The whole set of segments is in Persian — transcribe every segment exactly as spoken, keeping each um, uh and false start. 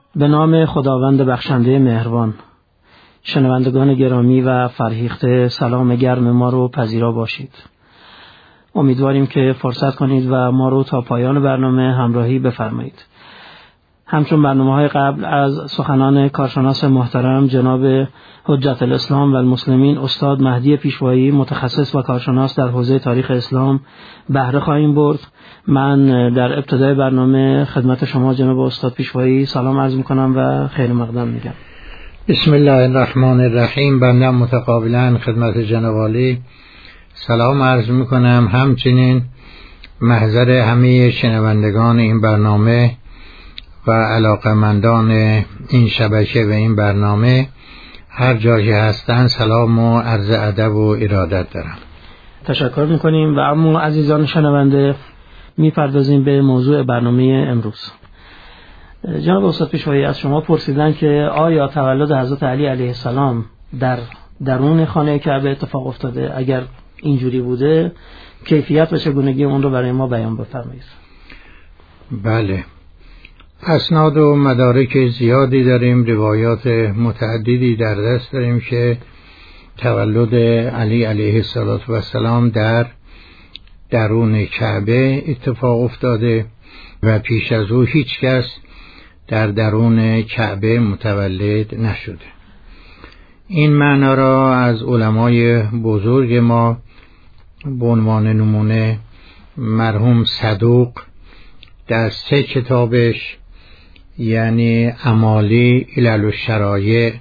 به نام خداوند بخشنده مهربان. شنوندگان گرامی و فرهیخته، سلام گرم ما رو پذیرا باشید. امیدواریم که فرصت کنید و ما رو تا پایان برنامه همراهی بفرمایید. همچون برنامه‌های قبل از سخنان کارشناس محترم جناب حجت الاسلام و المسلمین استاد مهدی پیشوایی، متخصص و کارشناس در حوزه تاریخ اسلام، بهره خواهیم برد. من در ابتدای برنامه خدمت شما جناب استاد پیشوایی سلام عرض میکنم و خیر مقدم میگم. بسم الله الرحمن الرحیم. بنده متقابلا خدمت جناب عالی سلام عرض میکنم، همچنین محضر همه شنوندگان این برنامه و علاقمندان این شبکه و این برنامه هر جایی هستن سلام و عرض ادب و ارادت دارم. تشکر میکنیم و اما عزیزان شنونده میپردازیم به موضوع برنامه امروز. جناب استاد پیشوایی از شما پرسیدن که آیا تولد حضرت علی علیه السلام در درون خانه کعبه اتفاق افتاده؟ اگر اینجوری بوده کیفیت و چگونگی اون رو برای ما بیان بفرمایید. بله، اسناد و مدارک زیادی داریم، روایات متعددی در دست داریم که تولد علی علیه السلام در درون کعبه اتفاق افتاده و پیش از او هیچ کس در درون کعبه متولد نشده. این معنا را از علمای بزرگ ما به عنوان نمونه مرحوم صدوق در سه کتابش، یعنی امالی، علل الشرایع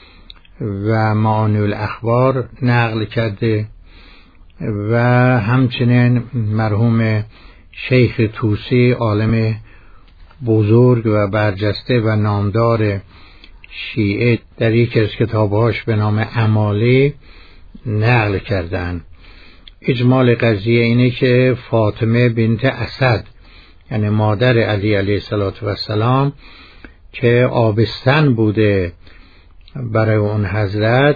و معانی الاخبار نقل کرده و همچنین مرحوم شیخ طوسی عالم بزرگ و برجسته و نامدار شیعه در یک از کتابهاش به نام امالی نقل کردند. اجمال قضیه اینه که فاطمه بنت اسد، یعنی مادر علی علیه السلام که آبستن بوده برای اون حضرت،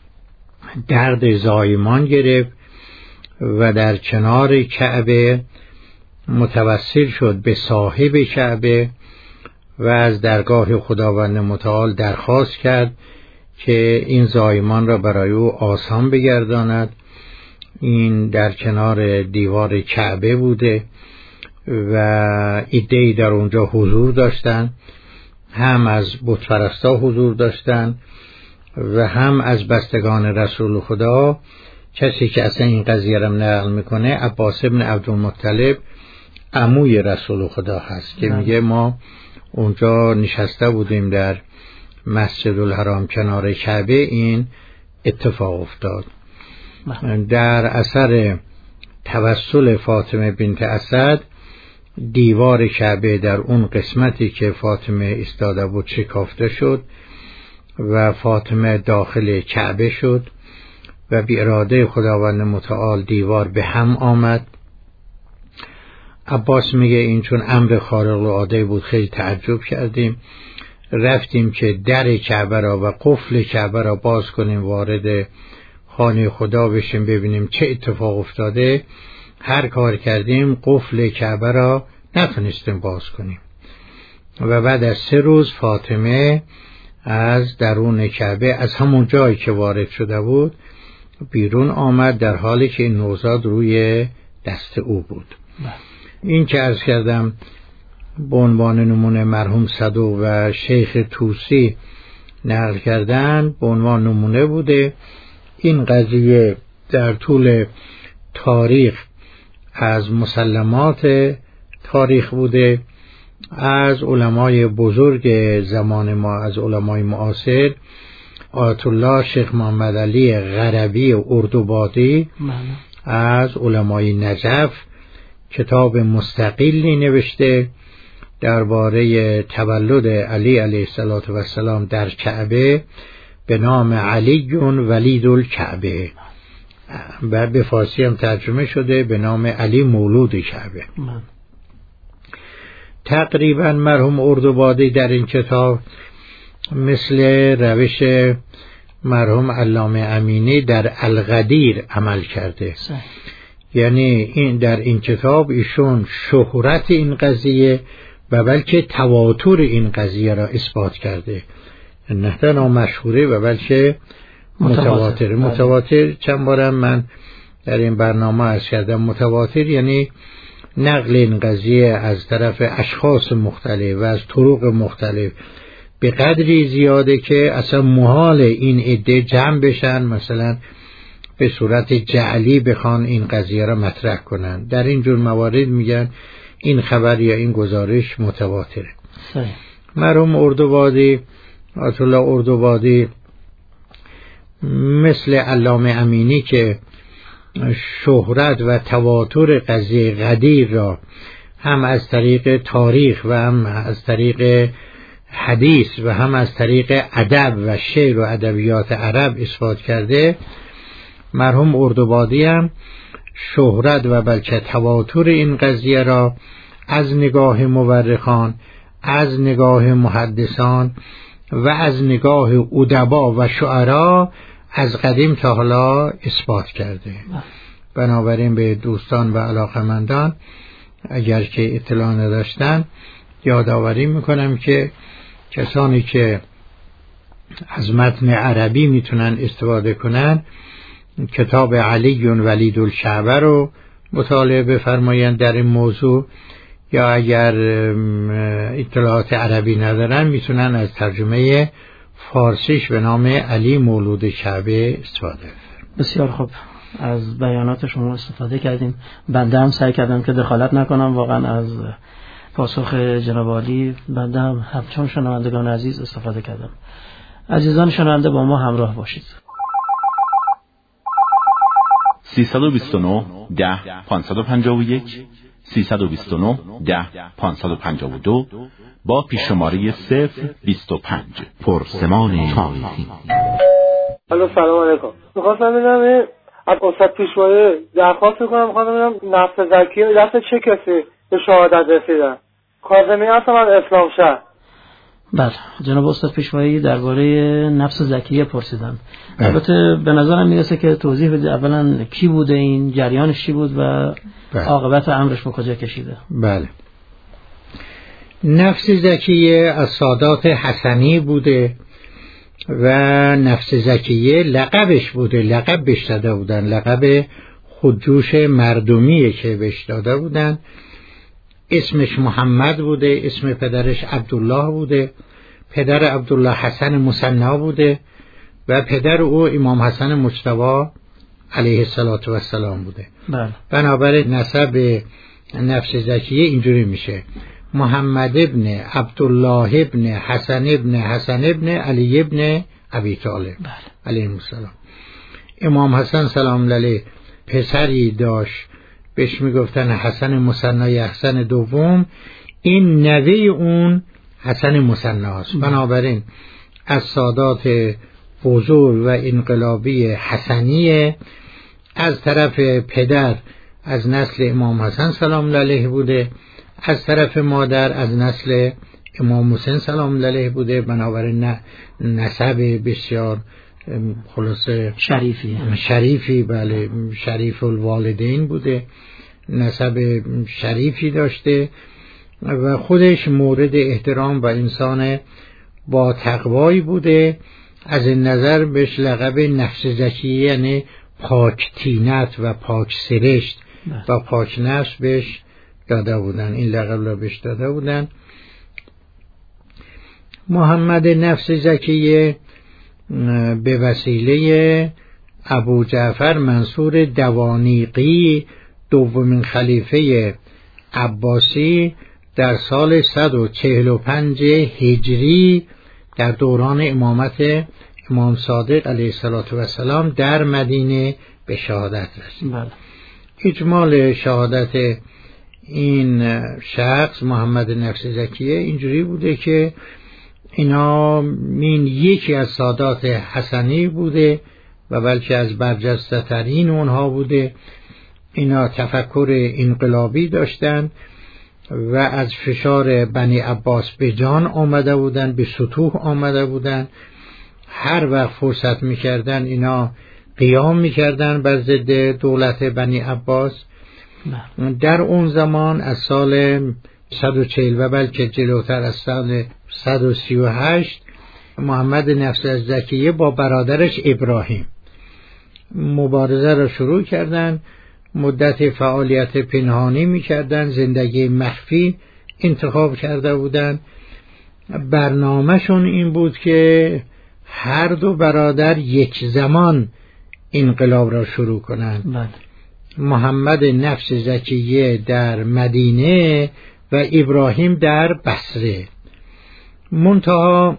درد زایمان گرفت و در کنار کعبه متوسل شد به صاحب کعبه و از درگاه خداوند متعال درخواست کرد که این زایمان را برای او آسان بگرداند. این در کنار دیوار کعبه بوده و عده‌ای در اونجا حضور داشتن، هم از بتپرستا حضور داشتن و هم از بستگان رسول خدا. کسی که اصلا این قضیه را نقل میکنه عباس ابن عبدالمطلب، عموی رسول خدا هست که میگه ما اونجا نشسته بودیم در مسجد الحرام کنار کعبه، این اتفاق افتاد. در اثر توسل فاطمه بنت اسد دیوار کعبه در اون قسمتی که فاطمه ایستاده بود شکافته شد و فاطمه داخل کعبه شد و بی اراده خداوند متعال دیوار به هم آمد. عباس میگه این چون امر خارق العاده بود خیلی تعجب کردیم، رفتیم که در کعبه را و قفل کعبه را باز کنیم، وارد خانه خدا بشیم ببینیم چه اتفاق افتاده. هر کار کردیم قفل کعبه را نتونستیم باز کنیم و بعد از سه روز فاطمه از درون کعبه از همون جایی که وارد شده بود بیرون آمد، در حالی که این نوزاد روی دست او بود. این که عرض کردم به عنوان نمونه مرحوم صدوق و شیخ طوسی نقل کردن به عنوان نمونه بوده. این قضیه در طول تاریخ از مسلمات تاریخ بوده. از علمای بزرگ زمان ما، از علمای معاصر، آیت الله شیخ محمد علی غربی اردوبادی از علمای نجف کتاب مستقلی نوشته درباره تولد علی علیه السلام در کعبه به نام علی ولید الکعبه و به فارسی هم ترجمه شده به نام علی مولود کعبه. من. تقریبا مرحوم اردوبادی در این کتاب مثل روش مرحوم علامه امینی در القدیر عمل کرده. یعنی این در این کتاب ایشون شهرت این قضیه و بلکه تواتر این قضیه را اثبات کرده، نه تنها مشهوره و بلکه متواتر. متواتر چند بارم من در این برنامه عرض کردم، متواتر یعنی نقل این قضیه از طرف اشخاص مختلف و از طرق مختلف به قدری زیاده که اصلا محال این عده جمع بشن، مثلا به صورت جعلی بخوان این قضیه را مطرح کنن. در این جور موارد میگن این خبر یا این گزارش متواتره. مرحوم اردوبادی، آیت الله اردوبادی، مثل علامه امینی که شهرت و تواتر قضیه غدیر را هم از طریق تاریخ و هم از طریق حدیث و هم از طریق ادب و شعر و ادبیات عرب اثبات کرده، مرحوم اردوبادی هم شهرت و بلکه تواتر این قضیه را از نگاه مورخان، از نگاه محدثان و از نگاه ادبا و شعرا از قدیم تا حالا اثبات کرده. بنابراین به دوستان و علاقمندان اگر که اطلاع نداشتن یادآوری میکنم که کسانی که از متن عربی میتونن استفاده کنن کتاب علی ولید الکعبه رو مطالعه بفرمایند در این موضوع، یا اگر اطلاعات عربی ندارن میتونن از ترجمه فارسیش به نام علی مولود کعبه استفاده کنن. بسیار خوب، از بیانات شما استفاده کردیم. بنده هم سعی کردم که دخالت نکنم، واقعا از پاسخ جناب عالی بنده هم همچون شنوندگان عزیز استفاده کردم. عزیزان شنونده با ما همراه باشید. سیصد و بیست و نه ده پانصد و پنجاه و یک سیصد و بیست و نه ده پانصد و پنجاه و دو با پیششماره صفر بیست و پنج پرسمان تاریخی. الو سلام علیکم. می‌خواستم ببینم از استاد پیشوایی درخواست می‌کنم، می‌خواستم ببینم نفس زکیه دست چه کسی به شهادت رسیدن؟ کاظمی هستم از اسلام شهر. بله، جناب استاد پیشوایی درباره نفس زکیه پرسیدن. البته به نظرم میرسه که توضیح بده اولا کی بوده، این جریانش چی بود و بله. عاقبت امرش به کجا کشیده. بله، نفس زکیه از سادات حسنی بوده و نفس زکیه لقبش بوده، لقب بهش داده بودن، لقب خودجوش مردمیه که بهش داده بودن. اسمش محمد بوده، اسم پدرش عبدالله بوده، پدر عبدالله حسن مثنا بوده و پدر او امام حسن مجتبی علیه السلام بوده. بله. بنابراین نسب نفس زکیه اینجوری میشه: محمد ابن عبدالله ابن حسن ابن حسن ابن علی ابن ابی طالب بله. علیه السلام. امام حسن سلام علیه پسری داشت بهش میگفتن حسن مثنای حسن دوم، این نوی اون حسن مثنا است. بنابراین از سادات بزرگ و انقلابی حسنیه، از طرف پدر از نسل امام حسن سلام علیه بوده، از طرف مادر از نسل امام حسین سلام علیه بوده. بنابراین نسب بسیار خلاصه شریفی شریفی بله شریف الوالدین بوده، نسب شریفی داشته و خودش مورد احترام و انسان با تقوایی بوده. از این نظر بهش لقب نفس زکیه یعنی پاک تینت و پاک سرشت و پاک نفس بهش داده بودن، این لقب را بهش داده بودن. محمد نفس زکیه به وسیله ابو جعفر منصور دوانیقی دومین خلیفه عباسی در سال صد و چهل و پنج هجری در دوران امامت امام صادق علیه السلام در مدینه به شهادت رسید. بله. اجمال شهادت این شخص محمد نفس زکیه اینجوری بوده که اینا این یکی از سادات حسنی بوده و بلکه از برجسته ترین اونها بوده. اینا تفکر انقلابی داشتن و از فشار بنی عباس به جان آمده بودن، به سطوح آمده بودن. هر وقت فرصت میکردن اینا قیام میکردن بر ضد دولت بنی عباس. در اون زمان از سال صد و چهل و بلکه جلوتر از سال صد و سی و هشت محمد نفس زکیه با برادرش ابراهیم مبارزه را شروع کردند. مدت فعالیت پنهانی می‌کردند، زندگی مخفی انتخاب کرده بودند. برنامه‌شون این بود که هر دو برادر یک زمان انقلاب را شروع کنند. محمد نفس زکیه در مدینه و ابراهیم در بصره. منتها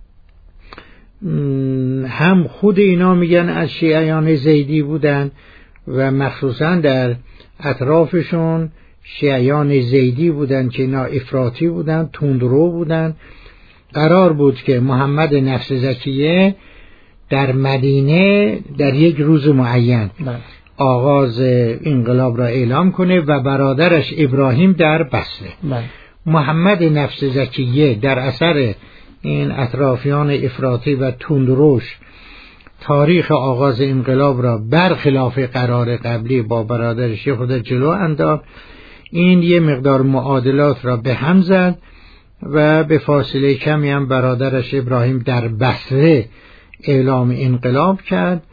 هم خود اینا میگن از شیعیان زیدی بودن و مخصوصا در اطرافشون شیعیان زیدی بودن که اینا افراطی بودن، تندرو بودن. قرار بود که محمد نفس زکیه در مدینه در یک روز معین آغاز انقلاب را اعلام کنه و برادرش ابراهیم در بصره. محمد نفس زکیه در اثر این اطرافیان افراطی و تندروش تاریخ آغاز انقلاب را برخلاف قرار قبلی با برادرش خود جلو انداخت. این یه مقدار معادلات را به هم زد و به فاصله کمی هم برادرش ابراهیم در بصره اعلام انقلاب کرد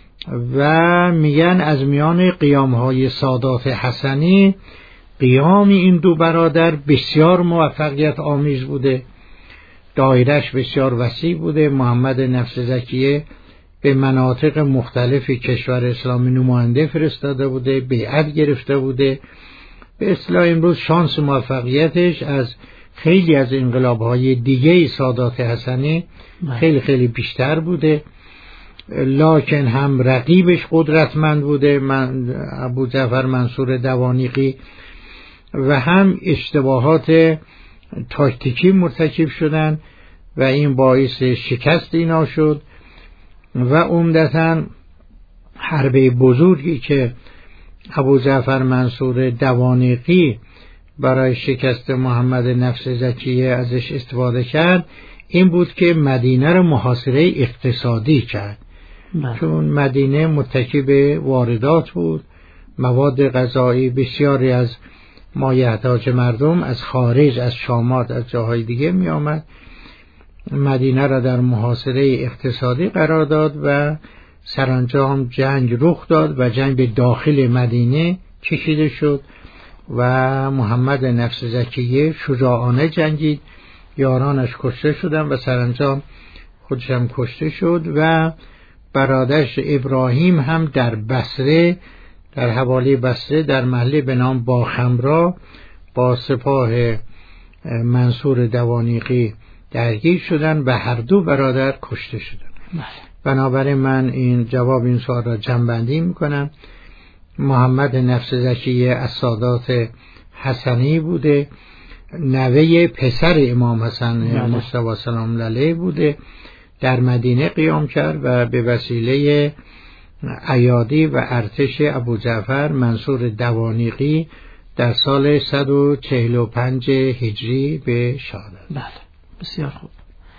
و میگن از میان قیام‌های سادات حسنی قیام این دو برادر بسیار موفقیت آمیز بوده، دایرش بسیار وسیع بوده. محمد نفس زکیه به مناطق مختلف کشور اسلامی نماینده فرستاده بوده، بیعت گرفته بوده. به اصطلاح امروز شانس موفقیتش از خیلی از انقلاب‌های دیگه سادات حسنی خیلی خیلی بیشتر بوده، لکن هم رقیبش قدرتمند بوده من ابوجعفر منصور دوانیقی و هم اشتباهات تاکتیکی مرتکب شدن و این باعث شکست اینا شد و عمدتاً حربه بزرگی که ابوجعفر منصور دوانیقی برای شکست محمد نفس زکیه ازش استفاده کرد این بود که مدینه رو محاصره اقتصادی کرد. بله. چون مدینه متکی به واردات بود، مواد غذایی بسیاری از مایحتاج مردم از خارج، از شامات، از جاهای دیگه می آمد. مدینه را در محاصره اقتصادی قرار داد و سرانجام جنگ رخ داد و جنگ به داخل مدینه کشیده شد و محمد نفس زکیه شجاعانه جنگید، یارانش کشته شدن و سرانجام خودش هم کشته شد و برادرش ابراهیم هم در بصره، در حوالی بصره در محله به نام باخمرا با سپاه منصور دوانیقی درگیر شدن و هر دو برادر کشته شدن. بنابراین من این جواب این سوال را جمع‌بندی میکنم. محمد نفس زکیه از سادات حسنی بوده، نوه پسر امام حسن مصطفی سلام الله علیه بوده، در مدینه قیام کرد و به وسیله ایادی و ارتش ابوجعفر منصور دوانیقی در سال صد و چهل و پنج هجری به شهادت. بله، بسیار خوب،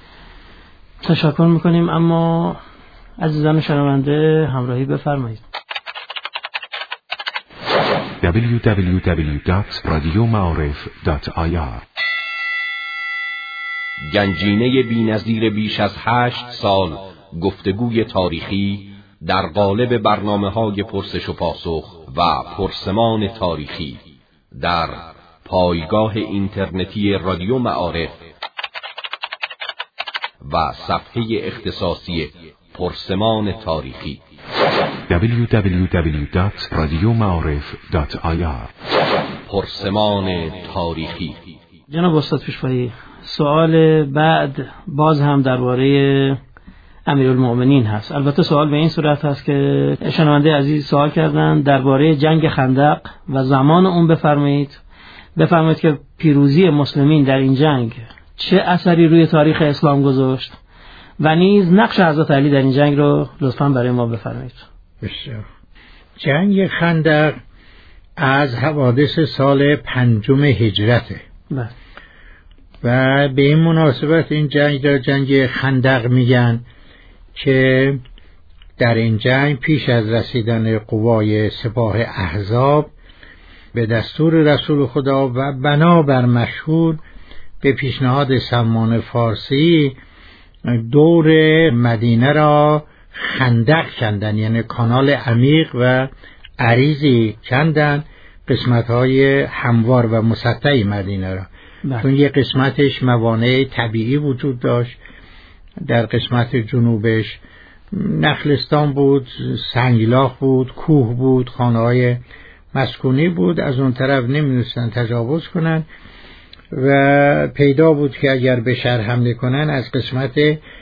تشکر میکنیم. اما عزیزان شنونده همراهی بفرمایید. دبلیو دبلیو دبلیو دات رادیو معارف دات آی آر گنجینه بی‌نظیر بیش از هشت سال گفتگوی تاریخی در قالب برنامه‌های پرسش و پاسخ و پرسمان تاریخی در پایگاه اینترنتی رادیو معارف و صفحه اختصاصی پرسمان تاریخی دبلیو دبلیو دبلیو دات رادیو معارف دات آی آر. پرسمان تاریخی. جناب استاد پیشوایی، سوال بعد باز هم درباره امیرالمؤمنین هست. البته سوال به این صورت هست که شنونده عزیز سوال کردن درباره جنگ خندق و زمان اون بفرمایید بفرمایید که پیروزی مسلمین در این جنگ چه اثری روی تاریخ اسلام گذاشت و نیز نقش حضرت علی در این جنگ رو لطفاً برای ما بفرمایید. بسیار. جنگ خندق از حوادث سال پنجم هجرته. بله. و به این مناسبت این جنگ را جنگ خندق میگن که در این جنگ پیش از رسیدن قوای سپاه احزاب به دستور رسول خدا و بنابر مشهور به پیشنهاد سمان فارسی دور مدینه را خندق کندن، یعنی کانال عمیق و عریضی کندن قسمت‌های هموار و مسطح مدینه را. چون یه قسمتش موانع طبیعی وجود داشت، در قسمت جنوبش نخلستان بود، سنگلاخ بود، کوه بود، خانه‌های مسکونی بود، از اون طرف نمی‌تونستن تجاوز کنن و پیدا بود که اگر به شهر حمله کنن از قسمت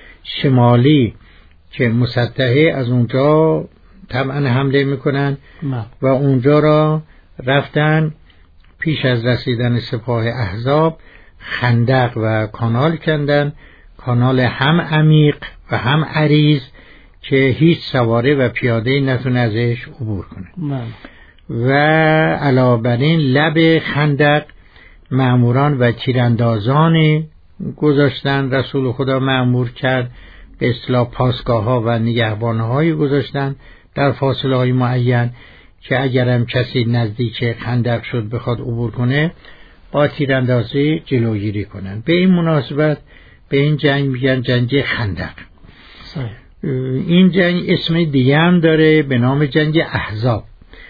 شمالی که مسطحه از اونجا طبعا حمله میکنن و اونجا را رفتن پیش از رسیدن سپاه احزاب خندق و کانال کندن، کانال هم عمیق و هم عریض که هیچ سواره و پیاده نتونه ازش عبور کنه. و علاوه بر این لب خندق مأموران و تیراندازان گذاشتن، رسول خدا مأمور کرد به اصطلاح پاسگاه ها و نگهبان هایی گذاشتن در فاصله های معین که اگرم کسی نزدیک خندق شد بخواد عبور کنه با تیراندازی جلوگیری کنن. به این مناسبت به این جنگ میگن جنگ خندق. صحیح. این جنگ اسم دیگه هم داره به نام جنگ احزاب.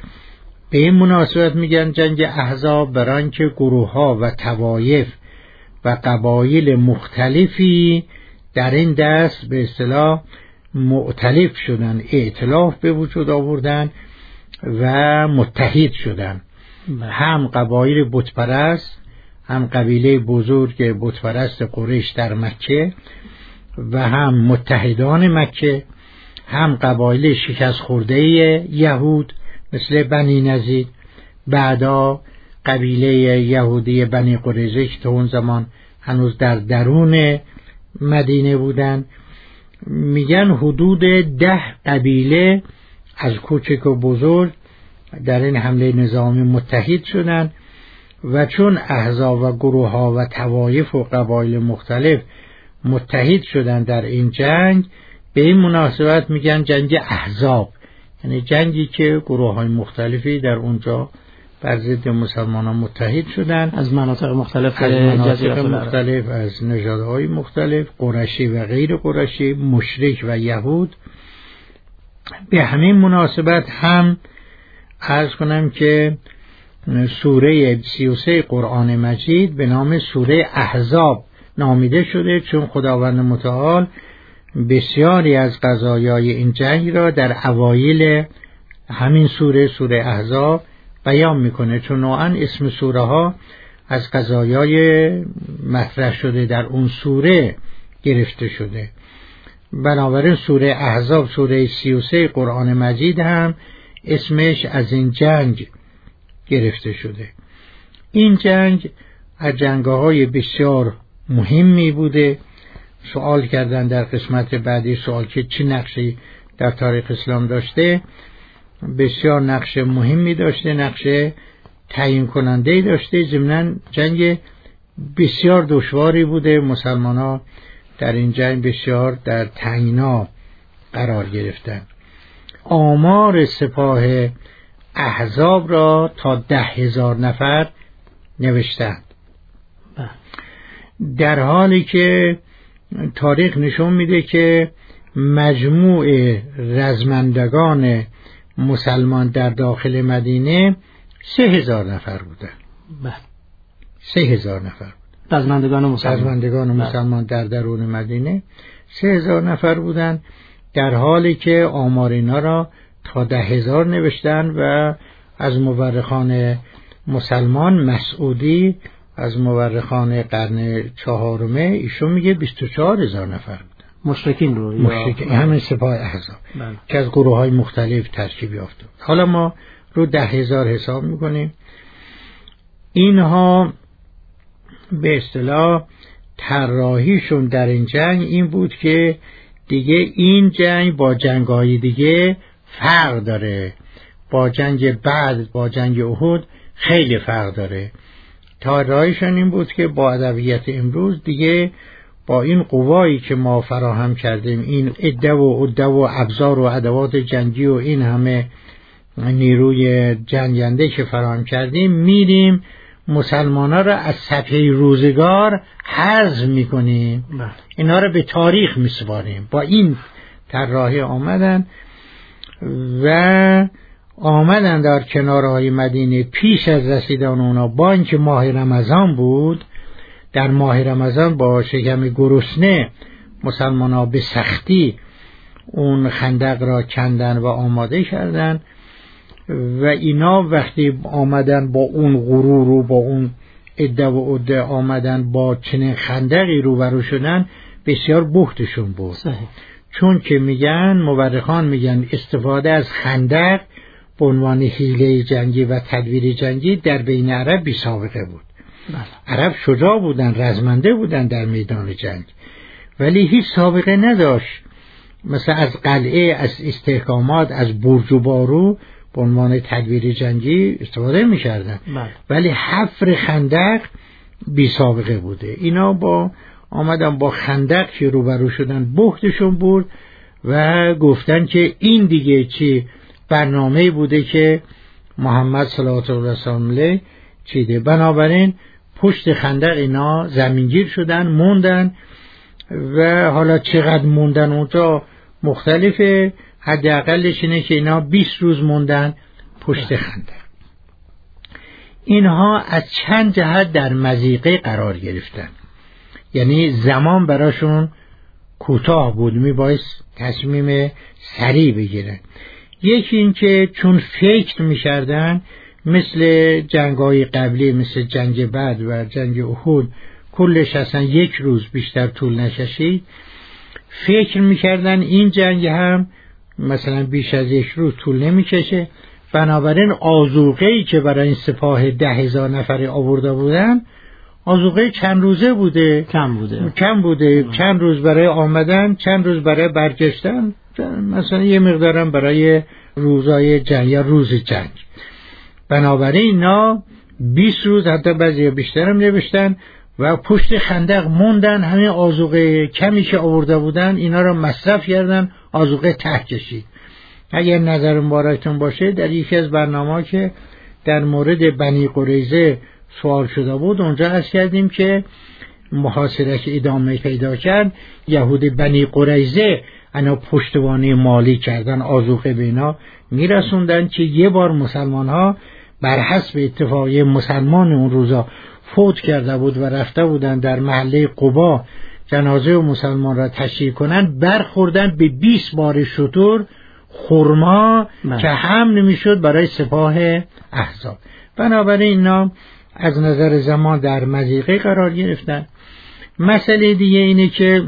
به این مناسبت میگن جنگ احزاب برای اینکه گروه ها و طوایف و قبایل مختلفی در این دست به اصطلاح مؤتلف شدن، ائتلاف به وجود آوردن و متحد شدن. هم قبایل بتپرست، هم قبیله بزرگ بتپرست قریش در مکه و هم متحدان مکه، هم قبایل شکست خورده یهود مثل بنی نضیر، بعدا قبیله یهودی بنی قریظه که تا اون زمان هنوز در درون مدینه بودن. میگن حدود ده قبیله از کوچک و بزرگ در این حمله نظامی متحد شدن و چون احزاب و گروه ها و طوایف و قبایل مختلف متحد شدن در این جنگ، به این مناسبت میگن جنگ احزاب، یعنی جنگی که گروه های مختلفی در اونجا بر ضد مسلمانان متحد شدن از مناطق مختلف، از مناطق مختلف، از نژادهای مختلف، قریشی و غیر قریشی، مشرک و یهود. به همین مناسبت هم عرض کنم که سوره سی و سه قرآن مجید به نام سوره احزاب نامیده شده، چون خداوند متعال بسیاری از قضایای این جنگ را در اوایل همین سوره سوره احزاب بیان میکنه، چون نوعا اسم سوره ها از قضایای مطرح شده در اون سوره گرفته شده. بنابراین سوره احزاب سوره سی و سه قرآن مجید هم اسمش از این جنگ گرفته شده. این جنگ از جنگ‌های بسیار مهمی بوده. سوال کردن در قسمت بعدی سوال که چه نقشی در تاریخ اسلام داشته. بسیار نقش مهمی داشته، نقش تعیین کننده داشته. ضمناً جنگ بسیار دشواری بوده. مسلمان‌ها در این جنگ بسیار در تنگنا قرار گرفتند. آمار سپاه احزاب را تا ده هزار نفر نوشتند، در حالی که تاریخ نشون میده که مجموع رزمندگان مسلمان در داخل مدینه سه هزار نفر بودن. سه هزار نفر رزمندگان مسلمان, رزمندگان مسلمان در درون مدینه سه هزار نفر بودن، در حالی که آمار اینا را تا ده هزار نوشتن و از مورخان مسلمان مسعودی از مورخان قرن چهارمه ایشون میگه بیست و چهار هزار نفر بودن. مشرکین رو مشرکین همین سپاه احزاب که از گروه های مختلف ترکیب یافته. حالا ما رو ده هزار حساب میکنیم. اینها به اصطلاح طراحیشون در این جنگ این بود که دیگه این جنگ با جنگ‌های دیگه فرق داره، با جنگ بعد با جنگ احد خیلی فرق داره. طراحیشون این بود که با ادبیات امروز دیگه با این قوایی که ما فراهم کردیم، این عده و عده و ابزار و ادوات جنگی و این همه نیروی جنگنده که فراهم کردیم میریم مسلمان ها را از صفحه روزگار حذف میکنیم، اینا را به تاریخ میسپاریم. با این طراحی آمدن و آمدن در کنارهای مدینه. پیش از رسیدن اونا با اینکه ماه رمضان بود، در ماه رمضان با شکم گرسنه مسلمان ها به سختی اون خندق را کندن و آماده کردن و اینا وقتی آمدن با اون غرور و با اون عده و عده آمدن با چنین خندقی روبرو شدن، بسیار بختشون بود. صحیح. چون که میگن مورخان میگن استفاده از خندق به عنوان حیله جنگی و تدبیر جنگی در بین عرب بی سابقه بود. بله. عرب شجاع بودن، رزمنده بودن در میدان جنگ، ولی هیچ سابقه نداشت. مثلا از قلعه، از استحکامات، از برج و بارو به عنوان تدبیر جنگی استفاده میکردن. بله. ولی حفر خندق بی سابقه بوده. اینا با آمدن با خندق که روبرو شدن بختشون بود و گفتن که این دیگه چی برنامه بوده که محمد صلی الله علیه و سلم چیده. بنابراین پشت خندق اینا زمینگیر شدن، موندن و حالا چقدر موندن اونجا مختلفه. حداقلش اینه که اینا بیست روز موندن پشت خندق. اینها از چند جهت در مضیقه قرار گرفتن، یعنی زمان براشون کوتاه بود، میبایست تصمیم سریع بگیرن. یکی این که چون فکر میکردن مثل جنگ‌های قبلی، مثل جنگ بدر و جنگ احد کلش اصلا یک روز بیشتر طول نکشید، فکر میکردن این جنگ هم مثلا بیش از یک روز طول نمیکشه. بنابراین آذوقه‌ای که برای این سپاه ده هزار نفری آورده بودن آذوقه چند روزه بوده، کم بوده کم بوده ام. چند روز برای آمدن، چند روز برای برگشتن، مثلا یه مقدارم برای روزای جنگ یا روز جنگ. بنابراین اینا بیست روز حتی بعضی بیشترم نوشتن و پشت خندق موندن. همین آذوقه کمی که آورده بودن اینا رو مصرف کردن، آذوقه ته کشید. اگر نظر مبارکتون باشه در یکی از برنامه‌ها که در مورد بنی قریظه سوال شده بود اونجا عرض کردیم که محاصره که ادامه پیدا کرد، یهود بنی قریظه انا پشتوانه مالی کردن، آذوقه به اینا میرسوندن که یه بار مسلمان ها بر حسب اتفاقی مسلمان اون روزا فوت کرده بود و رفته بودن در محله قبا جنازه و مسلمان را تشییع کنن، برخوردن به بیست بار شتر خرما که هم نمیشد برای سپاه احزاب. بنابراین اینا از نظر زمان در مضیقه قرار گرفتن. مسئله دیگه اینه که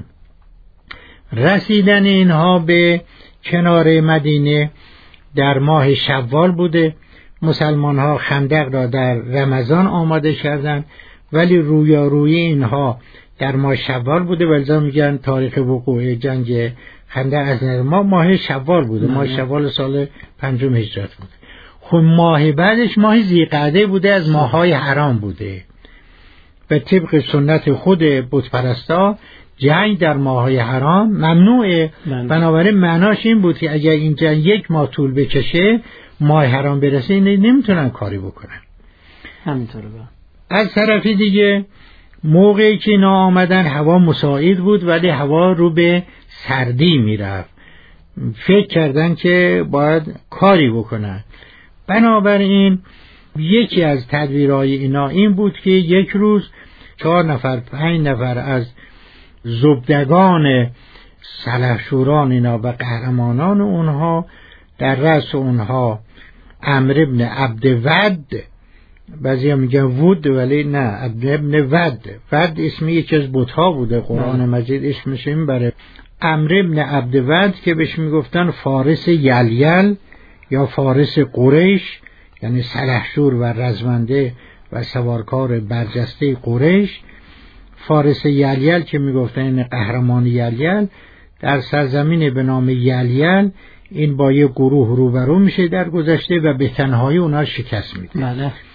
رسیدن اینها به کنار مدینه در ماه شوال بوده. مسلمان ها خندق را در رمضان آماده کردند، ولی رویارویی اینها در ماه شوال بوده. ولذا میگن تاریخ وقوع جنگ خندق از نظر ما ماه شوال بوده. ماه شوال سال پنجم هجرت بوده. خب ماه بعدش ماه ذی‌قعده بوده، از ماه‌های حرام بوده. به طبق سنت خود بتپرستا جنگ در ماه‌های حرام ممنوعه. بنابراین معناش این بود که اگر این جنگ یک ماه طول بکشه، ماه حرام برسه، نمیتونن کاری بکنن. همینطوره. از طرف دیگه موقعی که اینا آمدن هوا مساعد بود، ولی هوا رو به سردی میرفت. فکر کردن که باید کاری بکنن. بنابراین یکی از تدبیرهای اینا این بود که یک روز چهار نفر پنج نفر از زبدگان سلحشوران اینا و قهرمانان اونها، در رأس اونها عمرو بن عبدود، بعضی ها میگن ود ولی نه، عبد بن ود. ود اسمی یکی از بت‌ها بوده، قرآن مجید اسمش این بره. عمرو بن عبدود که بهش میگفتن فارس یلیل یا فارس قریش، یعنی سلحشور و رزمنده و سوارکار برجسته قریش. فارس یلیل که میگفتن این قهرمان یلیل، در سرزمین به نام یلیل این با یه گروه روبرو میشه در گذشته و به تنهایی اونا شکست میده. بله.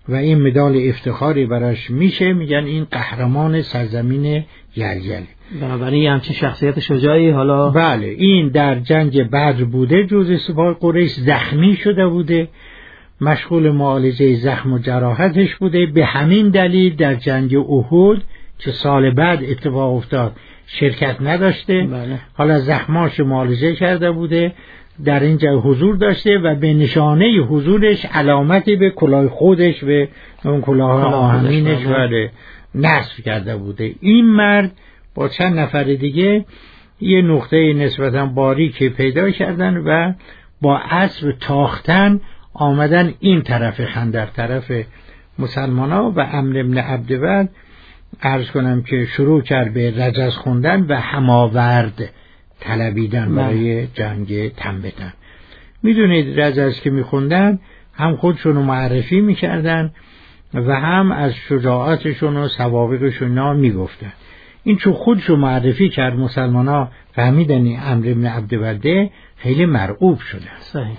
و این مدال افتخاری براش میشه، میگن این قهرمان سرزمین یلگل. بنابراین همچین شخصیت شجاعی حالا بله این در جنگ بدر بوده، جزء سپاه قریش، زخمی شده بوده، مشغول معالجه زخم و جراحتش بوده. به همین دلیل در جنگ احد که سال بعد اتفاق افتاد شرکت نداشته. بله. حالا زخماش معالجه کرده بوده، در اینجا حضور داشته و به نشانه حضورش علامتی به کلاه خودش، به اون کلاه آهنینش وارد نصب کرده بوده. این مرد با چند نفر دیگه یه نقطه نسبتا باریکی پیدا کردن و با اسب تاختن آمدن این طرف خندق، طرف مسلمان ها، و عمرو بن عبدود عرض کنم که شروع کرد به رجز خوندن و هماورد طلبیدن برای جنگ تنبتن. میدونید رجز که میخوندن هم خودشون رو معرفی میکردن و هم از شجاعتشون و سوابقشون میگفتن. این چون خودشو معرفی کرد مسلمان ها فهمیدن این عمرو بن عبدود خیلی مرعوب شده. صحیح.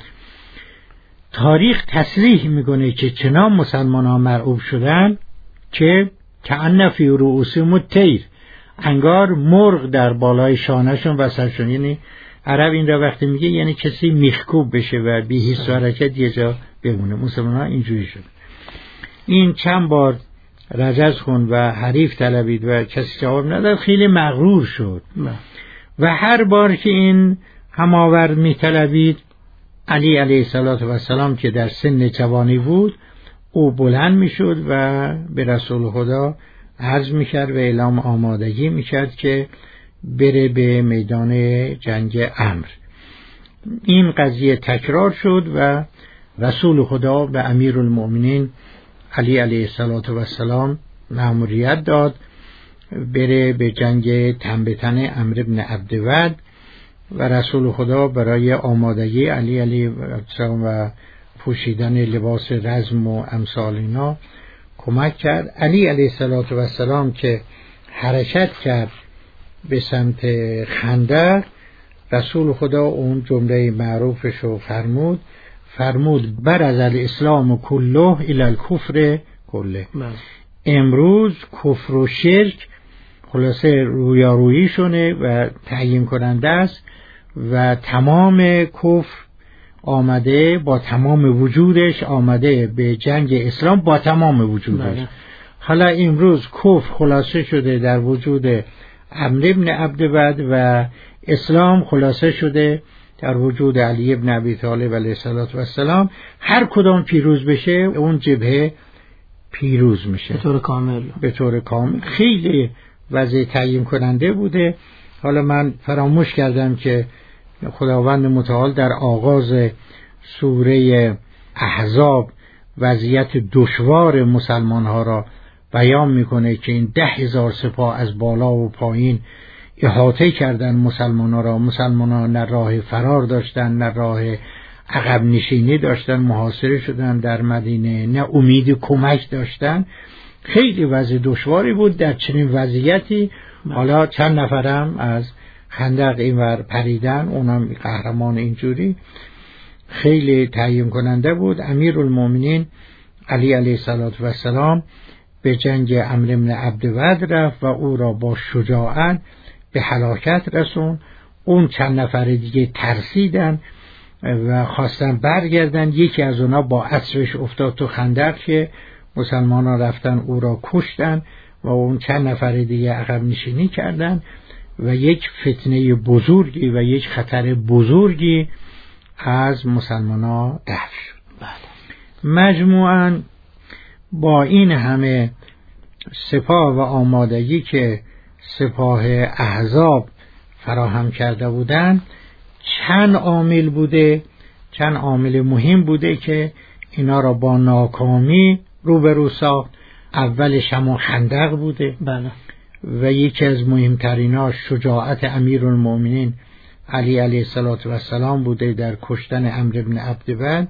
تاریخ تصریح میکنه که چنان مسلمان ها مرعوب شدن که کأن فی رؤوسهم الطیر، انگار مرغ در بالای شانهشون و سرشون. یعنی عرب این را وقتی میگه یعنی کسی میخکوب بشه و بی حس و حرکت یه جا بمونه. مسلمان ها اینجوری شد. این چند بار رجز خوند و حریف طلبید و کسی جواب نداد، خیلی مغرور شد و هر بار که این هماورد میطلبید، علی علیه السلام که در سن جوانی بود، او بلند میشد و به رسول خدا عرض میکرد و اعلام آمادگی میکرد که بره به میدان جنگ امر. این قضیه تکرار شد و رسول خدا به امیرالمؤمنین علی علیه السلام مأموریت داد بره به جنگ تنبتن عمرو بن عبدود و رسول خدا برای آمادگی علی علیه السلام و پوشیدن لباس رزم و امثال اینا کمک کرد. علی علیه السلام که حرکت کرد به سمت خندق، رسول خدا اون جمله معروفش رو فرمود فرمود بر از الاسلام کله الی الکفر کله. امروز کفر و شرک خلاصه رویارویی شونه و تعیین کننده است و تمام کفر آمده با تمام وجودش آمده به جنگ اسلام با تمام وجودش. بله. حالا امروز کفر خلاصه شده در وجود عمرو بن عبدود و اسلام خلاصه شده در وجود علی بن ابی طالب علیه السلام. هر کدام پیروز بشه اون جبهه پیروز میشه به طور کامل. به طور کامل. خیلی وضع تعیین کننده بوده. حالا من فراموش کردم که خداوند متعال در آغاز سوره احزاب وضعیت دشوار مسلمان ها را بیان میکنه که این ده هزار سپاه از بالا و پایین احاطه کردن مسلمان ها را. مسلمان ها نه راه فرار داشتن نه راه عقب نشینی داشتن، محاصره شدن در مدینه، نه امید کمک داشتن. خیلی وضع دشواری بود. در چنین وضعیتی حالا چند نفرم از خندق اینور پریدن، اونم قهرمان اینجوری. خیلی تعیین کننده بود. امیرالمؤمنین علی علیه السلام به جنگ عمرو بن عبدود رفت و او را با شجاعت به هلاکت رسون. اون چند نفر دیگه ترسیدن و خواستن برگردن. یکی از اونا با اسبش افتاد تو خندق که مسلمان ها رفتن او را کشتن و اون چند نفر دیگه عقب نشینی کردن و یک فتنه بزرگی و یک خطر بزرگی از مسلمان ها دفع شد. بله. مجموعاً با این همه سپاه و آمادگی که سپاه احزاب فراهم کرده بودند، چند عامل بوده، چند عامل مهم بوده که اینا را با ناکامی روبرو ساخت. اولش همون خندق بوده. بله. و یکی از مهمتریناش شجاعت امیرالمؤمنین علی علیه السلام بوده در کشتن عمرو بن عبدود.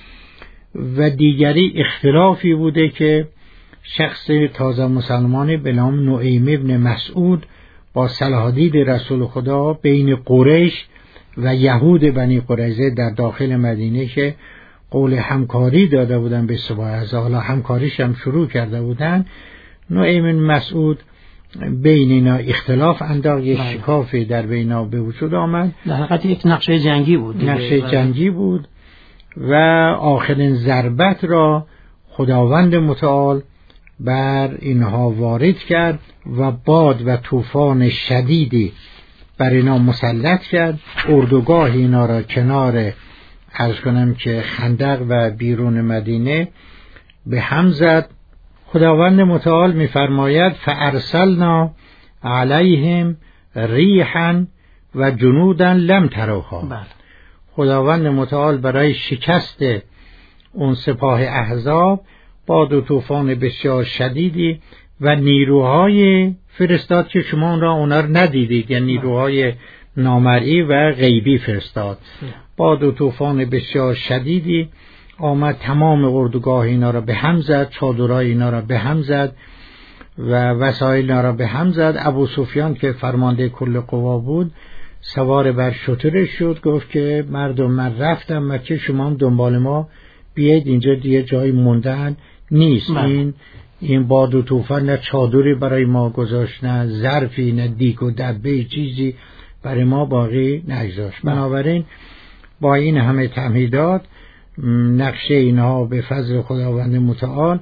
و دیگری اختلافی بوده که شخص تازه مسلمانی به نام نعیم ابن مسعود با صلاحدید رسول خدا بین قریش و یهود بنی قریظه در داخل مدینه که قول همکاری داده بودن به سپاه اعضا، حالا همکاریش هم شروع کرده بودن، نعیم مسعود بین اینا اختلاف انداخت، یک شکافی در بینا به وجود آمد. در حقیقت یک نقشه جنگی بود. نقشه جنگی بود و آخرین ضربت را خداوند متعال بر اینها وارد کرد و باد و طوفان شدیدی بر اینا مسلط کرد. اردوگاه اینا را کنار عرض کنم که خندق و بیرون مدینه به هم زد. خداوند متعال می‌فرماید فارسلنا علیهم ریحا و جنودا لم تروها. خداوند متعال برای شکست اون سپاه احزاب باد و طوفان بسیار شدیدی و نیروهای فرستاد که شما اون را اونا رو ندیدید، یعنی نیروهای نامرئی و غیبی فرستاد. باد و طوفان بسیار شدیدی آمد، تمام اردوگاه اینا را به هم زد، چادرای اینا را به هم زد و وسایل اینا را به هم زد. ابو سفیان که فرمانده کل قوا بود سوار بر شترش شد، گفت که مردم من رفتم مکه، شما هم دنبال ما بیاید، اینجا دیگه جای موندن نیست. من. این این باد و طوفان نه چادری برای ما گذاشت، نه ظرفی، نه دیگ و دبه چیزی برای ما باقی نگذاشت. بنابراین با این همه تمهیدات نقشه اینها به فضل خداوند متعال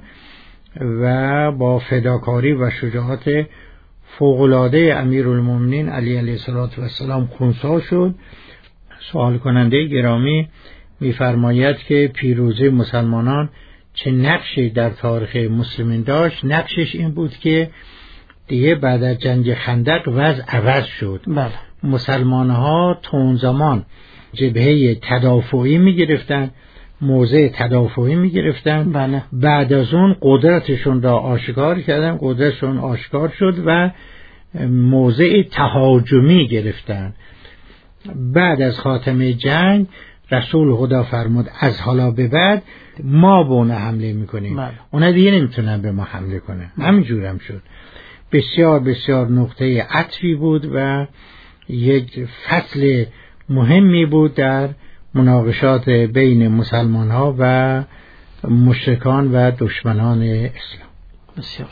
و با فداکاری و شجاعت فوق‌العاده امیرالمومنین علی علیه السلام خنثی شد. سوال کننده گرامی می‌فرماید که پیروزی مسلمانان چه نقشی در تاریخ مسلمین داشت. نقشش این بود که دیگه بعد از جنگ خندق وضع عوض شد. بله. مسلمان‌ها تا اون زمان جبهه تدافعی می‌گرفتن، موضع تدافعی می‌گرفتن. بله. بعد از اون قدرتشون را آشکار کردن، قدرتشون آشکار شد و موضع تهاجمی گرفتن. بعد از خاتمه جنگ رسول خدا فرمود از حالا به بعد ما به اونه حمله میکنیم. بله. اونا دیگه نمیتونن به ما حمله کنن. همینجور هم شد. بسیار بسیار نقطه عطفی بود و یک فصل مهمی بود در مناقشات بین مسلمان ها و مشرکان و دشمنان اسلام. بسیار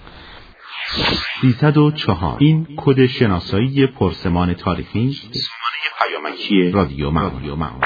سیصد و چهار. این کد شناسایی پرسمان تاریخی پیامکی رادیو معارف.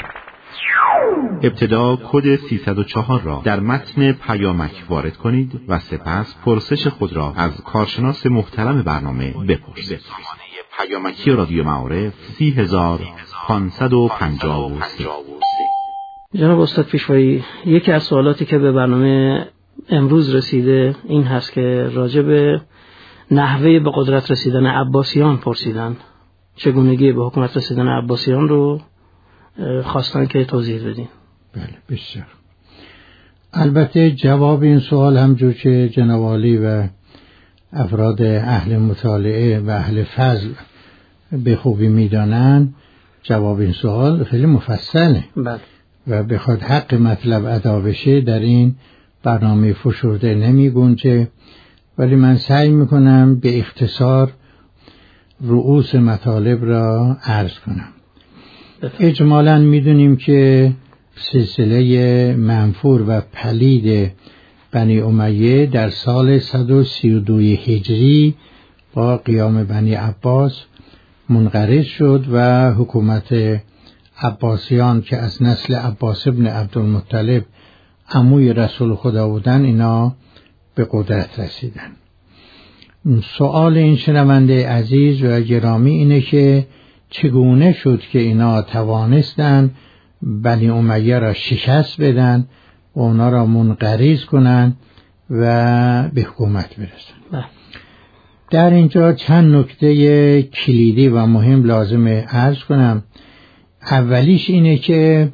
ابتدا کد سیصد و چهار را در متن پیامک وارد کنید و سپس پرسش خود را از کارشناس محترم برنامه بپرسید. پیامکی رادیو معارف سی هزار پانصد و پنجاه و سه. جناب استاد پیشوایی، یکی از سوالاتی که به برنامه امروز رسیده این هست که راجع به نحوه به قدرت رسیدن عباسیان پرسیدن. چگونگی به حکومت رسیدن عباسیان رو خواستن که توضیح بدین. بله بسیار. البته جواب این سوال همجور که جناب عالی و افراد اهل مطالعه و اهل فضل به خوبی میدانند، جواب این سوال خیلی مفصله. بله. و بخواد حق مطلب ادا بشه در این برنامه فشرده نمی گنجه، ولی من سعی میکنم به اختصار رؤوس مطالب را عرض کنم. اجمالاً میدونیم که سلسله منفور و پلید بنی امیه در سال صد و سی و دو هجری با قیام بنی عباس منقرض شد و حکومت عباسیان که از نسل عباس ابن عبدالمطلب عموی رسول خدا بودن اینا به قدرت رسیدن. سوال این شنونده عزیز و گرامی اینه که چگونه شد که اینا توانستن بنی امیه را شکست بدن و اونا را منقرض کنن و به حکومت برسن. در اینجا چند نکته کلیدی و مهم لازمه عرض کنم. اولیش اینه که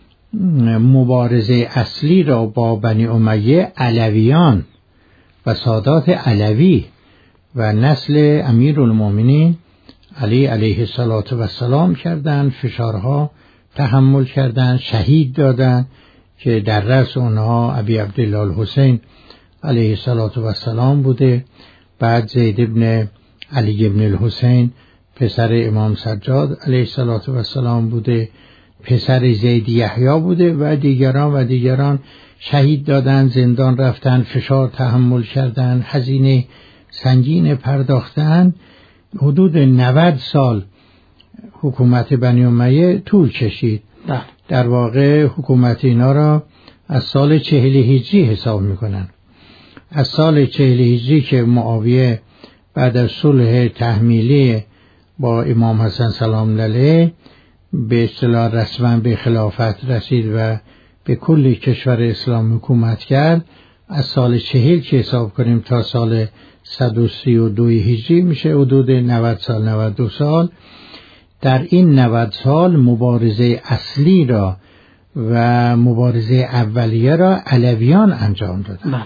مبارزه اصلی را با بنی امیه علویان و سادات علوی و نسل امیرالمومنین علی علیه السلام کردند، فشارها تحمل کردند، شهید دادند که در رأس اونها ابی عبدالله الحسین علیه السلام بوده، بعد زید ابن علی ابن الحسین پسر امام سجاد علیه السلام بوده، پسر زید یحیی بوده و دیگران و دیگران شهید دادن، زندان رفتن، فشار تحمل کردن، هزینه سنگین پرداختن. حدود نود سال حکومت بنی امیه طول کشید. ده. در واقع حکومت اینا را از سال چهل هجری حساب میکنن. از سال چهل هجری که معاویه بعد از صلح تحمیلی با امام حسن سلام علیه به اصطلاح رسما به خلافت رسید و به کل کشور اسلام حکومت کرد، از سال چهل که حساب کنیم تا سال صد و سی و دو هجری میشه حدود نود سال، نود و دو سال. در این نود سال مبارزه اصلی را و مبارزه اولیه را علویان انجام دادند.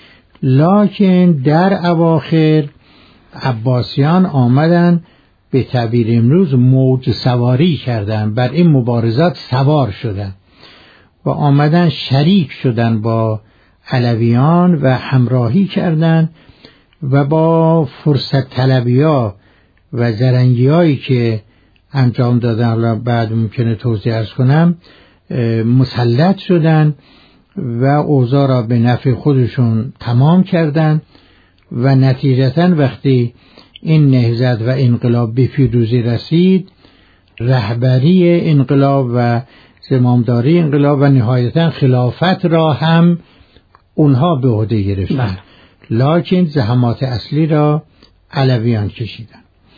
لکن در اواخر عباسیان آمدن به تعبیر امروز موج سواری کردن، بر این مبارزات سوار شدن و آمدن شریک شدن با علویان و همراهی کردن و با فرصت طلبی‌ها و زرنگی‌هایی که انجام دادن، بعد ممکنه توضیح عرض کنم، مسلط شدن و اوضاع را به نفع خودشون تمام کردن و نتیجتاً وقتی این نهضت و انقلاب به پیروزی رسید، رهبری انقلاب و زمامداری انقلاب و نهایتاً خلافت را هم اونها به عهده گرفتن، لکن زحمات اصلی را علویان کشیدن.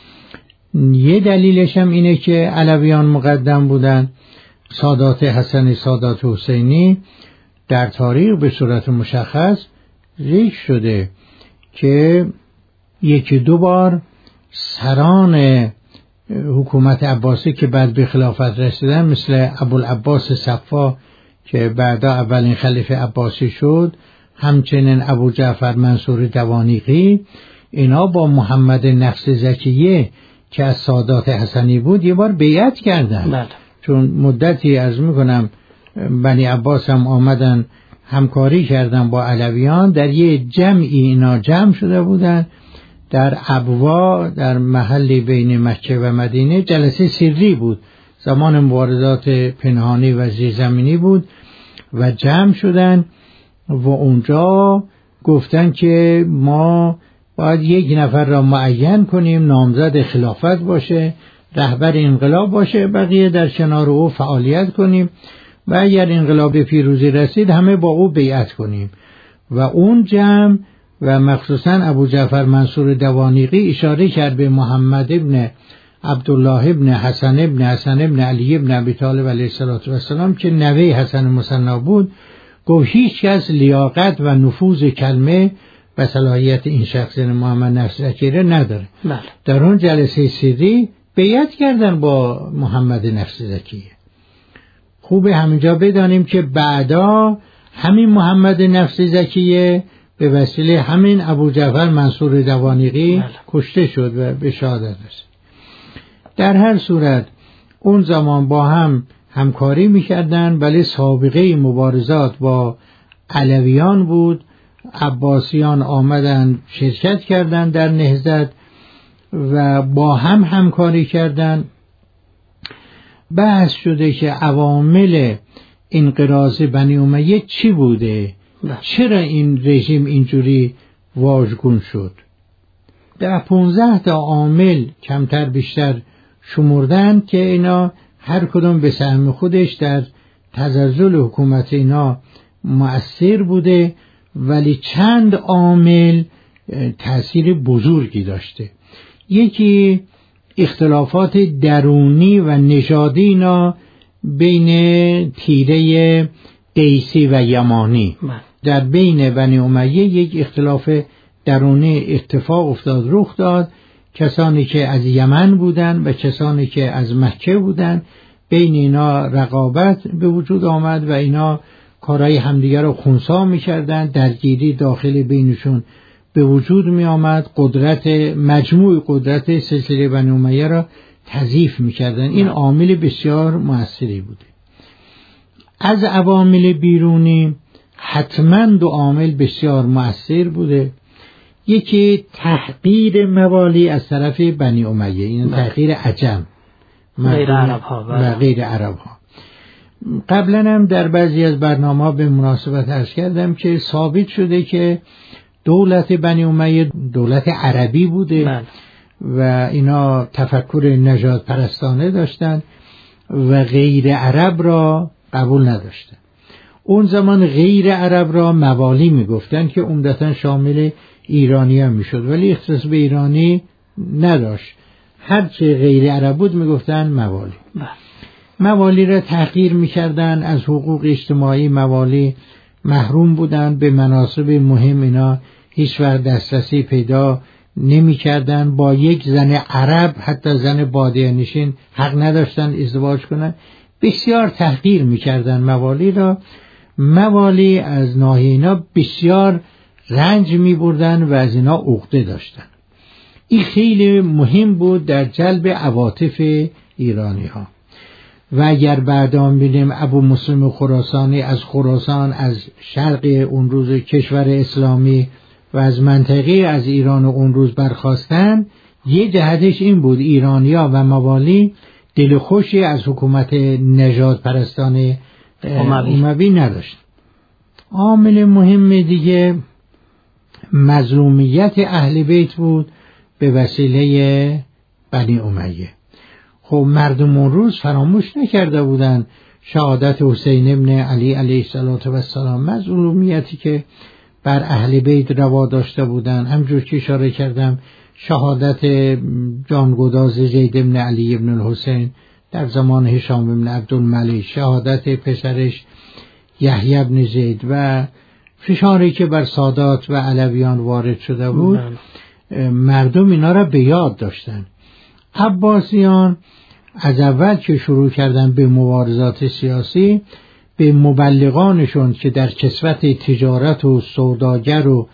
یه دلیلش هم اینه که علویان مقدم بودن. سادات حسنی، سادات حسینی در تاریخ به صورت مشخص ذکر شده که یکی دو بار سران حکومت عباسی که بعد به خلافت رسیدن مثل ابوالعباس صفا که بعدا اولین خلیفه عباسی شد، همچنین ابو جعفر منصور دوانیقی، اینا با محمد نفس زکیه که از سادات حسنی بود یه بار بیعت کردن. بله. چون مدتی عرض میکنم بنی عباس هم آمدن همکاری کردن با علویان، در یه جمعی اینا جمع شده بودن در ابوا، در محلی بین مکه و مدینه. جلسه سری بود، زمان مبارزات پنهانی و زیرزمینی بود و جمع شدن و اونجا گفتن که ما باید یک نفر را معین کنیم نامزد خلافت باشه، رهبر انقلاب باشه، بقیه در کنار او فعالیت کنیم و اگر انقلاب به پیروزی رسید همه با او بیعت کنیم. و اون جمع و مخصوصا ابو جعفر منصور دوانیقی اشاره کرد به محمد ابن عبدالله ابن حسن ابن حسن ابن علی ابن ابی طالب علیه السلام که نوه حسن مصنع بود. گفت هیچ کس لیاقت و نفوذ کلمه و صلاحیت این شخص محمد نفس زکیه نداره. بله. در اون جلسه سری بیعت کردن با محمد نفس زکیه. خوبه همینجا بدانیم که بعدا همین محمد نفس زکیه به وسیله همین ابو جعفر منصور دوانیقی بله. کشته شد و به شهادت رسید. در هر صورت اون زمان با هم همکاری میکردن، ولی سابقه مبارزات با علویان بود. عباسیان آمدن شرکت کردن در نهضت و با هم همکاری کردن. بحث شده که عوامل انقراض بنی امیه چی بوده؟ چرا این رژیم اینجوری واژگون شد؟ در پونزده تا عامل کمتر بیشتر شمردن که اینا هر کدوم به سهم خودش در تزلزل حکومت اینا مؤثر بوده، ولی چند عامل تأثیر بزرگی داشته. یکی اختلافات درونی و نژادی اینا بین تیره قیسی و یمانی من. در بین بنی امیه یک اختلاف درونی اتفاق افتاد، رخ داد. کسانی که از یمن بودن و کسانی که از مکه بودن، بین اینا رقابت به وجود آمد و اینا کارهای همدیگر رو خنثی می‌کردن، درگیری داخل بینشون به وجود می آمد، قدرت مجموع قدرت سلسله بنی امیه را تضعیف می‌کردن. این عامل بسیار مؤثری بوده. از عوامل بیرونی حتما دو عامل بسیار مؤثر بوده. یکی تحقیر موالی از طرف بنی امیه، این تحقیر عجم غیر عرب ها و غیر عرب ها. قبلا هم در بعضی از برنامه‌ها به مناسبت عرض کردم که ثابت شده که دولت بنی امیه دولت عربی بوده من. و اینا تفکر نژاد پرستانه داشتن و غیر عرب را قبول نداشتن. اون زمان غیر عرب را موالی میگفتن که عمدتاً شامل ایرانی هم میشد، ولی اختصاص به ایرانی نداشت. هر چه غیر عرب بود میگفتن موالی. موالی را تحقیر میکردن، از حقوق اجتماعی موالی محروم بودن، به مناصب مهم اینا هیچ وقت دسترسی پیدا نمیکردن. با یک زن عرب، حتی زن بادیه نشین، حق نداشتن ازدواج کنن. بسیار تحقیر میکردن موالی را. موالی از ناحیه اینا بسیار رنج میبردن و از اینا عقده داشتن. این خیلی مهم بود در جلب عواطف ایرانی ها. و اگر بعدا ببینیم ابو مسلم خراسانی از خراسان، از شرق اون روز کشور اسلامی و از منطقه از ایران اون روز برخاستن، یه جهتش این بود ایرانیا و موالی دل خوشی از حکومت نژاد پرستانه اموی نداشت. عامل مهم دیگه مظلومیت اهل بیت بود به وسیله بنی امیه. خب مردم اون روز فراموش نکرده بودن شهادت حسین ابن علی علیه السلام، مظلومیتی که بر اهل بیت روا داشته بودن. همجور که اشاره کردم شهادت جانگداز زید ابن علی ابن الحسین در زمان هشام ابن عبدالملک، شهادت پسرش یحیی ابن زید و فشاری که بر سادات و علویان وارد شده بود، مردم اینا را به یاد داشتن. عباسیان از اول که شروع کردن به مبارزات سیاسی، به مبلغانشون که در کسوت تجارت و سوداگر و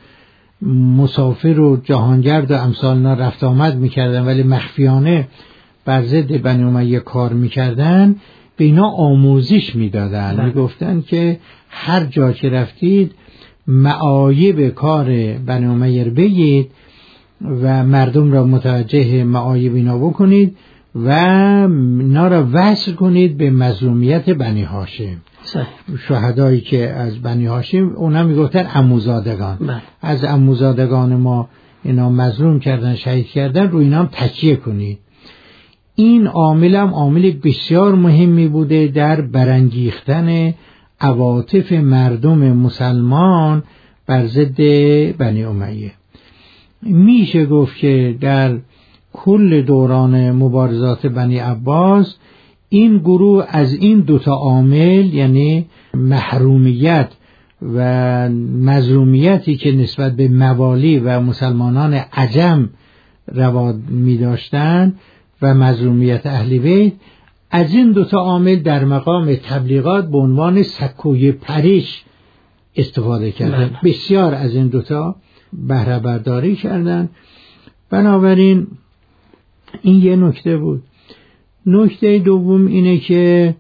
مسافر و جهانگرد و امثالنا رفت آمد میکردن ولی مخفیانه بر ضد بنی امیه کار میکردن، به اینا آموزش میدادن. میگفتن که هر جا که رفتید معایب کار بنی امیه رو بگید و مردم را متوجه معایب اینا بکنید و اینا را وصل کنید به مظلومیت بنی هاشم. شهدایی که از بنی هاشم اونا میگفتن عموزادگان، از عموزادگان ما اینا مظلوم کردن، شهید کردن، رو اینا هم تکیه کنید. این عامل هم عامل بسیار مهمی بوده در برانگیختن عواطف مردم مسلمان بر ضد بنی امیه. میشه گفت که در کل دوران مبارزات بنی عباس این گروه از این دوتا عامل، یعنی محرومیت و مظلومیتی که نسبت به موالی و مسلمانان عجم روا می داشتن و مظلومیت اهل بیت، از این دوتا عامل در مقام تبلیغات به عنوان سکوی پریش استفاده کردن. بسیار از این دوتا بهره برداری کردن. بنابراین این یه نکته بود. نکته دوم اینه که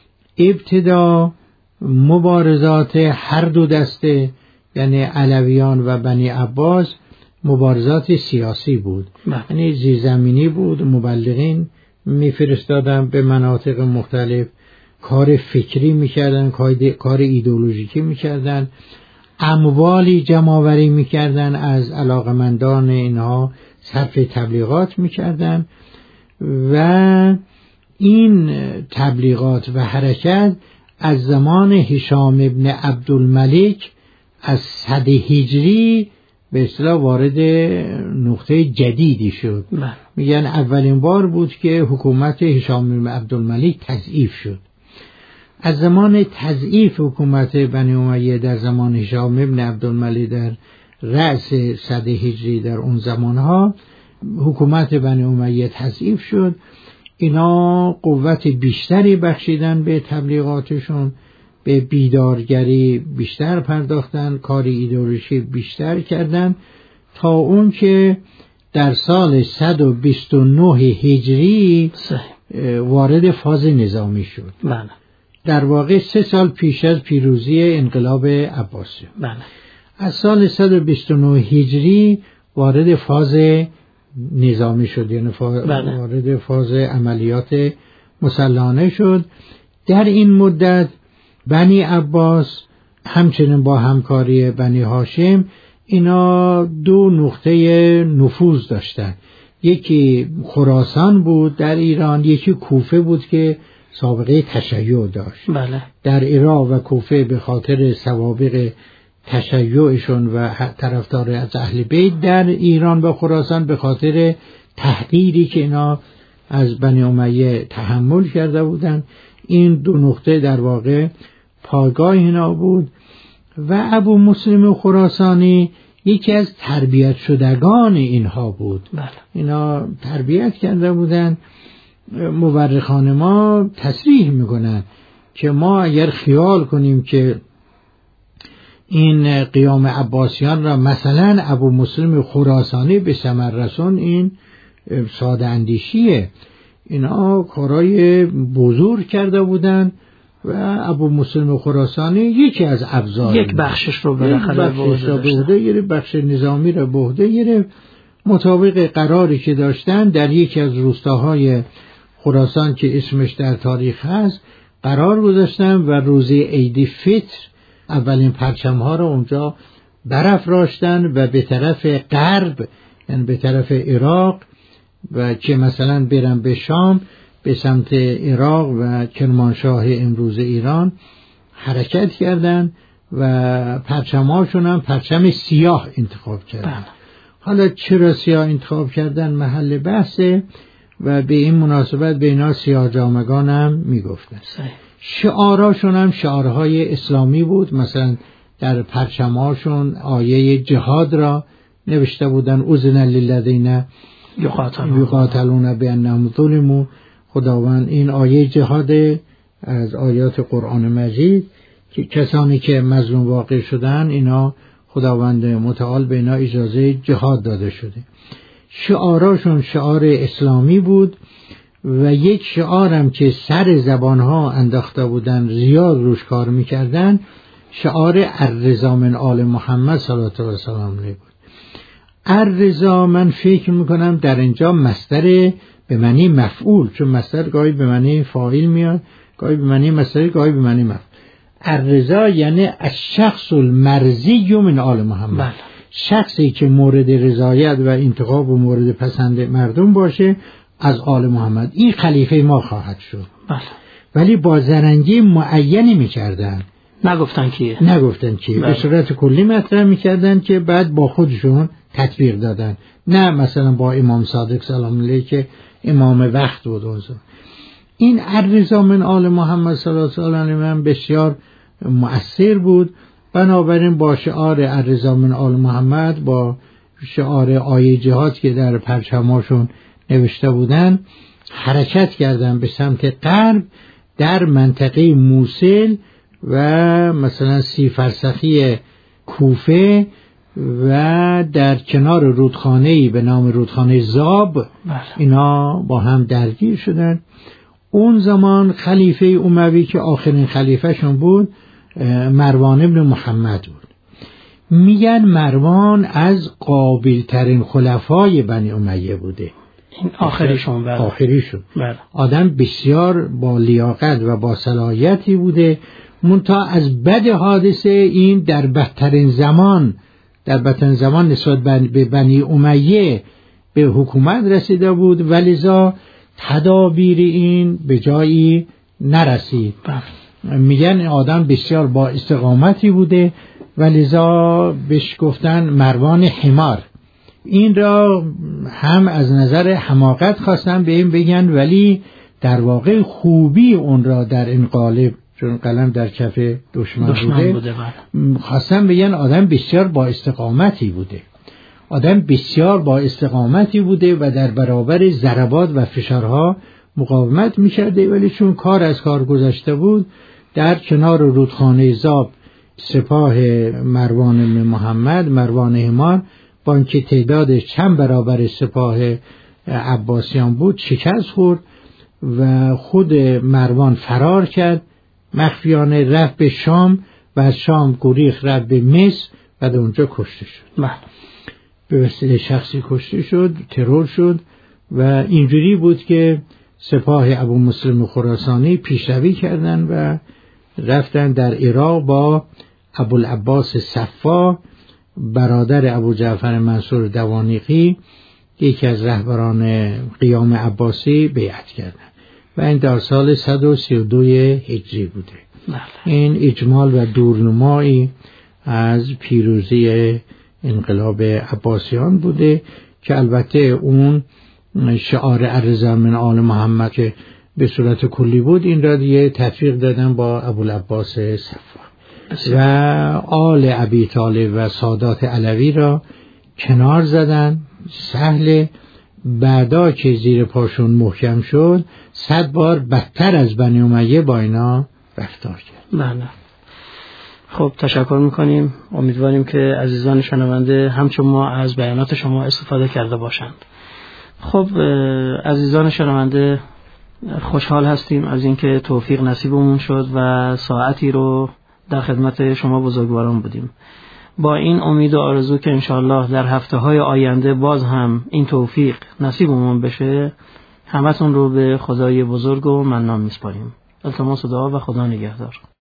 ابتدا مبارزات هر دو دسته، یعنی علویان و بنی عباس، مبارزات سیاسی بود، یعنی زیرزمینی بود. مبلغین میفرستادن به مناطق مختلف، کار فکری میکردن، کار ایدئولوژیکی میکردن، اموالی جمع‌آوری میکردن، از علاقمندان اینها صرف تبلیغات میکردن و این تبلیغات و حرکت از زمان هشام ابن عبدالملک از صد هجری به اصطلاح وارد نقطه جدیدی شد. میگن اولین بار بود که حکومت هشام ابن عبدالملک تضعیف شد. از زمان تضعیف حکومت بنی امیه در زمان هشام ابن عبدالملک در رأس صد هجری، در اون زمانها حکومت بنی امیه تضعیف شد. اینا قوت بیشتری بخشیدن به تبلیغاتشون، به بیدارگری بیشتر پرداختن، کاری ایدئولوژی بیشتر کردن، تا اون که در سال صد و بیست و نه هجری وارد فاز نظامی شد. بله. در واقع سه سال پیش از پیروزی انقلاب عباسی. بله. از سال صد و بیست و نه هجری وارد فاز نظامی شد، یعنی فاز بله. وارد فاز عملیات مسلحانه شد در این مدت بنی عباس همچنین با همکاری بنی هاشم اینا دو نقطه نفوذ داشتن. یکی خراسان بود در ایران، یکی کوفه بود که سابقه تشیع داشت. بله. در عراق و کوفه به خاطر سوابق تشیعشون و طرفدار از اهل بیت، در ایران و خراسان به خاطر تحقیری که اینا از بنی امیه تحمل کرده بودن. این دو نقطه در واقع پایگاه اینا بود و ابو مسلم خراسانی یکی از تربیت شدگان اینها بود. بله. اینا تربیت کرده بودن. مورخان ما تصریح میکنن که ما اگر خیال کنیم که این قیام عباسیان را مثلا ابو مسلم خراسانی به ثمر رسون، این ساده اندیشیه. اینا کارای بزرگ کرده بودن و ابو مسلم خراسانی یکی از ابزار، یک بخشش رو بالاخره بهده گیره، بخش نظامی رو بهده گیره، مطابق قراری که داشتن در یکی از روستاهای خراسان که اسمش در تاریخ هست قرار گذاشتن و روزی عید فطر اولین پرچم ها رو اونجا برافراشتن و به طرف غرب، یعنی به طرف عراق و که مثلا برن به شام، به سمت عراق و کرمانشاه امروز ایران حرکت کردن و پرچم‌هاشون هم پرچم سیاه انتخاب کردن. بله. حالا چرا سیاه انتخاب کردن محل بحثه و به این مناسبت به اینا سیاه جامگان هم میگفتن. شعاراشون هم شعارهای اسلامی بود. مثلا در پرچم‌هاشون آیه جهاد را نوشته بودن، اذن للذین یقاتلون بانهم ظلموا. خداوند این آیه جهاد از آیات قرآن مجید که کسانی که مظلوم واقع شدن اینا خداوند متعال به اینا اجازه جهاد داده شده. شعاراشون شعار اسلامی بود و یک شعارم که سر زبانها انداخته بودن زیاد روش کار میکردن، شعار الرضا من آل محمد صلی الله علیه و سلم بود. الرضا من فکر میکنم در اینجا مصدر به معنی مفعول، چون مصدر گاهی به معنی فاعل میاد، گاهی به معنی مصدر، گاهی به معنی مفعول. الرضا یعنی الشخص المرضی من آل محمد. بله. شخصی که مورد رضایت و انتخاب و مورد پسند مردم باشه از آل محمد، این خلیفه ما خواهد شد. بله. ولی با زرنگی معینی میکردن، نگفتن کیه، نگفتن کیه. بله. به صورت کلی مطرح میکردن که بعد با خودشون تطبیق دادن، نه مثلا با امام صادق سلام علیه که امام وقت بود اونجا. این الرضا من آل محمد صلی الله علیه و آله بسیار مؤثر بود. بنابراین با شعار الرضا من آل محمد، با شعار آیه جهاد که در پرچماشون نوشته بودن، حرکت کردن به سمت غرب در منطقه موصل و مثلا سی فرسخی کوفه و در کنار رودخانه‌ای به نام رودخانه زاب. اینا با هم درگیر شدن. اون زمان خلیفه اموی که آخرین خلیفه شون بود مروان ابن محمد بود. میگن مروان از قابل ترین خلفای بنی امیه بوده. این آخریشون. بله. آخریشون. بله. آدم بسیار با لیاقت و با صلاحیتی بوده. منتها از بد حادثه این در بدترین زمان در بدترین زمان نسبت به بنی امیه به حکومت رسیده بود، ولذا تدابیر این به جایی نرسید. بله. میگن این آدم بسیار با استقامتی بوده، ولذا بهش گفتن مروان حمار. این را هم از نظر حماقت خواستن به این بگن، ولی در واقع خوبی اون را در این قالب، چون قلم در کف دشمن, دشمن بوده, بوده خواستن بگن آدم بسیار با استقامتی بوده. آدم بسیار با استقامتی بوده و در برابر ضربات و فشارها مقاومت می‌کرده، ولی چون کار از کار گذشته بود، در کنار رودخانه زاب سپاه مروان بن محمد، مروان حمار، با اینکه تعدادش چند برابر سپاه عباسیان بود، شکست خورد و خود مروان فرار کرد مخفیانه، رفت به شام و از شام گریخت رفت به مصر و در اونجا کشته شد. بله. به وسیله شخصی کشته شد، ترور شد و اینجوری بود که سپاه ابو مسلم خراسانی پیشروی کردند و رفتن در عراق با ابوالعباس صفا برادر ابو جعفر منصور دوانیقی، یکی از رهبران قیام عباسی، بیعت کردند و این در سال صد و سی و دو هجری بوده. این اجمال و دورنمایی از پیروزی انقلاب عباسیان بوده که البته اون شعار الرضا من آل محمد که به صورت کلی بود، این را دیگه تطبیق دادن با ابوالعباس صفا و آل ابی طالب و سادات علوی را کنار زدن. سهل بعدا که زیر پاشون محکم شد صد بار بدتر از بنی امیه با اینا رفتار کرد. بله. خب تشکر میکنیم. امیدواریم که عزیزان شنونده همچون ما از بیانات شما استفاده کرده باشند. خب عزیزان شنونده، خوشحال هستیم از اینکه توفیق نصیبمون شد و ساعتی رو در خدمت شما بزرگواران بودیم. با این امید و آرزو که انشاءالله در هفته‌های آینده باز هم این توفیق نصیبمون بشه، همتون رو به خدای بزرگ و منان میسپاریم. التماس دعا و خدا نگهدار.